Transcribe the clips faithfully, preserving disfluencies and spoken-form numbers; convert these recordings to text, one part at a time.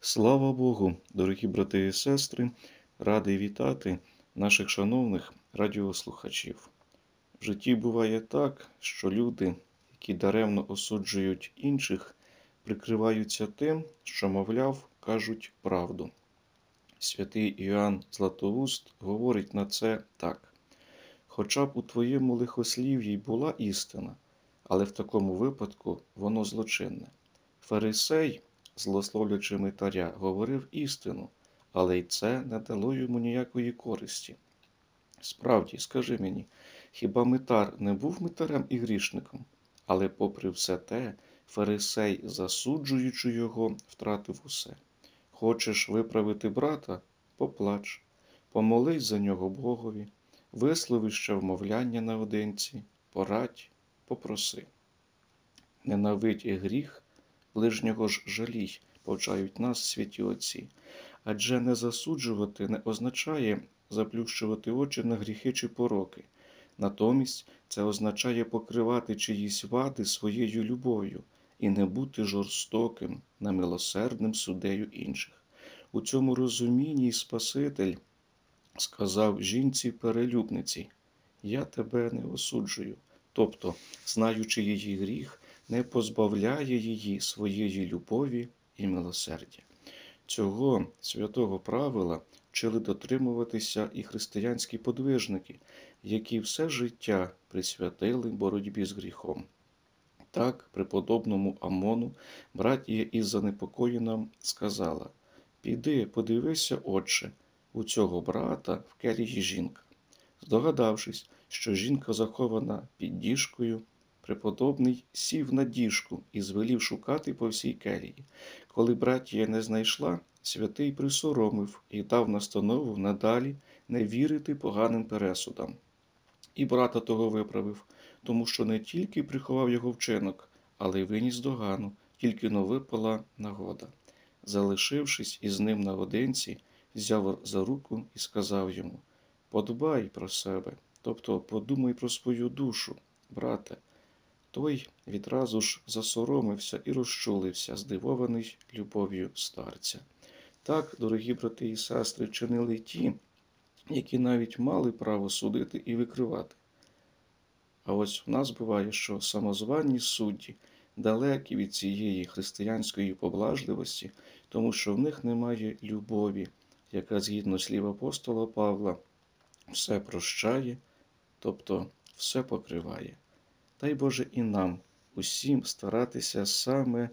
Слава Богу, дорогі брати і сестри, радий вітати наших шановних радіослухачів. В житті буває так, що люди, які даремно осуджують інших, прикриваються тим, що, мовляв, кажуть правду. Святий Іоанн Златоуст говорить на це так: «Хоча б у твоєму лихослів'ї була істина, але в такому випадку воно злочинне. Фарисей, злословлячи митаря, говорив істину, але й це не дало йому ніякої користі. Справді, скажи мені, хіба митар не був митарем і грішником? Але попри все те, фарисей, засуджуючи його, втратив усе. Хочеш виправити брата? Поплач, помолись за нього Богові, вислови ще вмовляння наодинці, порадь, попроси. Ненавидь і гріх, ближнього ж жалій, повчають нас святі отці. Адже не засуджувати не означає заплющувати очі на гріхи чи пороки. Натомість це означає покривати чиїсь вади своєю любов'ю і не бути жорстоким, немилосердним суддею інших. У цьому розумінні Спаситель сказав жінці-перелюбниці: «Я тебе не осуджую». Тобто, знаючи її гріх, не позбавляє її своєї любові і милосердя. Цього святого правила вчили дотримуватися і християнські подвижники, які все життя присвятили боротьбі з гріхом. Так, преподобному Амону братія із занепокоєнням сказала: «Піди, подивися, отче, у цього брата в келії жінка». Здогадавшись, що жінка захована під діжкою, преподобний сів на діжку і звелів шукати по всій келії. Коли братія не знайшла, святий присоромив і дав настанову надалі не вірити поганим пересудам. І брата того виправив, тому що не тільки приховав його вчинок, але й виніс догану, тільки но випала нагода. Залишившись із ним наодинці, взяв за руку і сказав йому: «Подбай про себе, тобто подумай про свою душу, брате». Той відразу ж засоромився і розчулився, здивований любов'ю старця. Так, дорогі брати і сестри, чинили ті, які навіть мали право судити і викривати. А ось у нас буває, що самозвані судді далекі від цієї християнської поблажливості, тому що в них немає любові, яка, згідно слів апостола Павла, все прощає, тобто все покриває. Дай Боже і нам усім старатися саме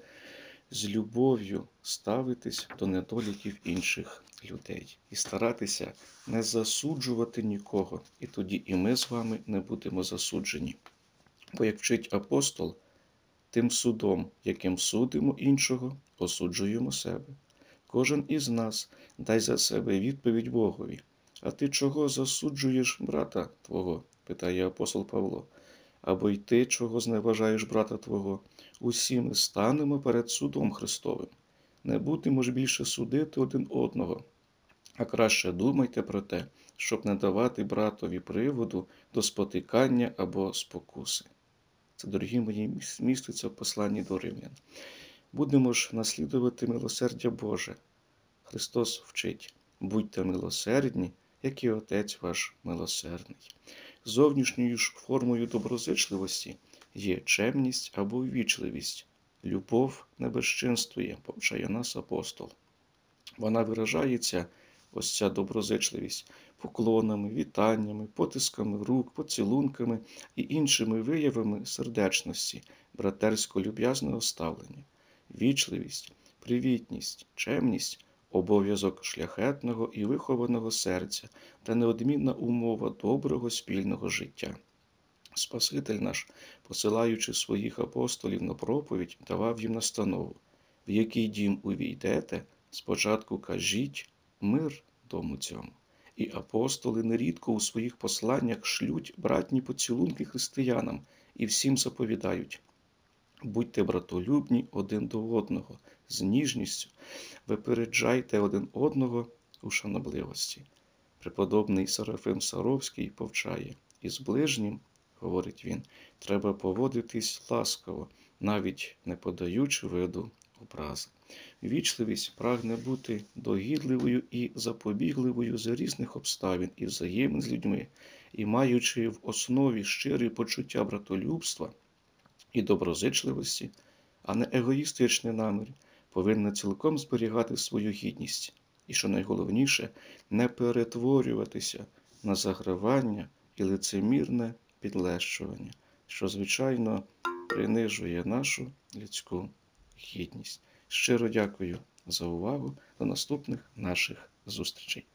з любов'ю ставитись до недоліків інших людей і старатися не засуджувати нікого, і тоді і ми з вами не будемо засуджені. Бо, як вчить апостол, тим судом, яким судимо іншого, осуджуємо себе. Кожен із нас дай за себе відповідь Богові. «А ти чого засуджуєш брата твого?» – питає апостол Павло. «Або й ти чого зневажаєш брата твого? Усі ми станемо перед судом Христовим. Не будемо ж більше судити один одного, а краще думайте про те, щоб не давати братові приводу до спотикання або спокуси». Це, дорогі мої, міститься в посланні до римлян. Будемо ж наслідувати милосердя Боже. Христос вчить: «Будьте милосердні, як і Отець ваш милосердний». Зовнішньою ж формою доброзичливості є чемність або ввічливість. Любов не безчинствує, повчає нас апостол. Вона виражається, ось ця доброзичливість, поклонами, вітаннями, потисками рук, поцілунками і іншими виявами сердечності, братерсько-люб'язного ставлення. Вічливість, привітність, чемність – обов'язок шляхетного і вихованого серця та неодмінна умова доброго спільного життя. Спаситель наш, посилаючи своїх апостолів на проповідь, давав їм настанову: «В який дім увійдете, спочатку кажіть мир дому цьому». І апостоли нерідко у своїх посланнях шлють братні поцілунки християнам і всім заповідають: «Будьте братолюбні один до одного, з ніжністю, випереджайте один одного у шанобливості». Преподобний Серафим Саровський повчає: «Із ближнім, – говорить він, – треба поводитись ласкаво, навіть не подаючи виду образи. Ввічливість прагне бути догідливою і запобігливою за різних обставин і взаємин з людьми, і маючи в основі щирі почуття братолюбства і доброзичливості, а не егоїстичний намір, повинна цілком зберігати свою гідність і, що найголовніше, не перетворюватися на загравання і лицемірне підлещування, що, звичайно, принижує нашу людську гідність. Щиро дякую за увагу. До наступних наших зустрічей.